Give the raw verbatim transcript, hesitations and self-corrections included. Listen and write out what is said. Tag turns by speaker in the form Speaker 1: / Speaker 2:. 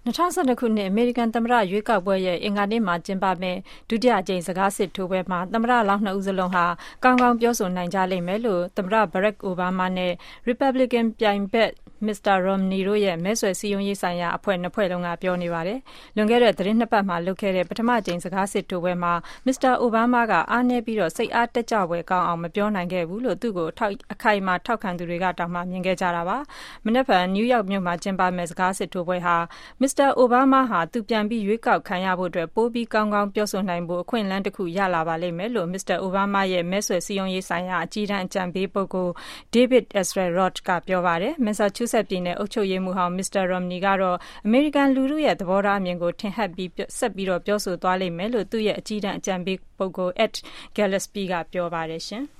Speaker 1: ၂၀၁၂ ခုနှစ်အမေရိကန်သမ္မတရွေးကောက်ပွဲရဲ့အင်္ဂါနေ့မှာကျင်းပမယ့်ဒုတိယအကြိမ်စကားစစ်ထိုးပွဲမှာသမ္မတလောင်းနှစ်ဦးစလုံးဟာကောင်းကောင်းပြောဆိုနိုင်ကြလိမ့်မယ်လို့သမ္မတ Barack Obama နဲ့ Republican ပြိုင်ဘက် မစ္စတာ Romney တို့ရဲ့မဲဆွယ်စည်းရုံးရေးဆိုင်ရာအဖွဲ့နှစ်ဖွဲ့လုံးကပြောနေပါတယ်။လွန်ခဲ့တဲ့သီတင်းနှစ်ပတ်မှာလုပ်ခဲ့တဲ့ပထမအကြိမ်စကားစစ်ထိုးပွဲမှာမစ္စတာ Obama ကအားနည်းပြီးတော့စိတ်အားတက်ကြွဖွယ်ကောင်းအောင်မပြောနိုင်ခဲ့ဘူးလို့သူ့ကိုအခိုင်အမာထောက်ခံသူတွေကတောင်မှမြင်ခဲ့ကြတာပါ။မနက်ဖြန်နယူးယောက်မြို့မှာကျင်းပမယ့်စကားစစ်ထိုးပွဲဟာမစ္စတာ Obama ဟာသူပြန်ပြီးရွေးကောက်ခံရဖို့အတွက်ပိုပြီးကောင်းကောင်းပြောဆိုနိုင်ဖို့အခွင့်အလမ်းတစ်ခုရလာပါလိမ့်မယ်လို့မစ္စတာ Obama ရဲ့မဲဆွယ်စည်းရုံးရေးဆိုင်ရာအကြီးတန်းအကြံပေးပုဂ္ဂိုလ် David Axelrod ကပြောပါတယ်။ Massachusetts ပြည်နယ်အုပ်ချုပ်ရေးမှူးဟောင်းမစ္စတာ Romney ကတော့အမေရိကန်လူထုရဲ့သဘောထားအမြင်ကိုထင်ဟပ်ပြီးဆက်ပြီးတော့ပြောဆိုသွားလိမ့်မယ်လို့သူ့ရဲ့အကြီးတန်းအကြံပေးပုဂ္ဂိုလ် Ed Gillespie ကပြောပါတယ်ရှင်။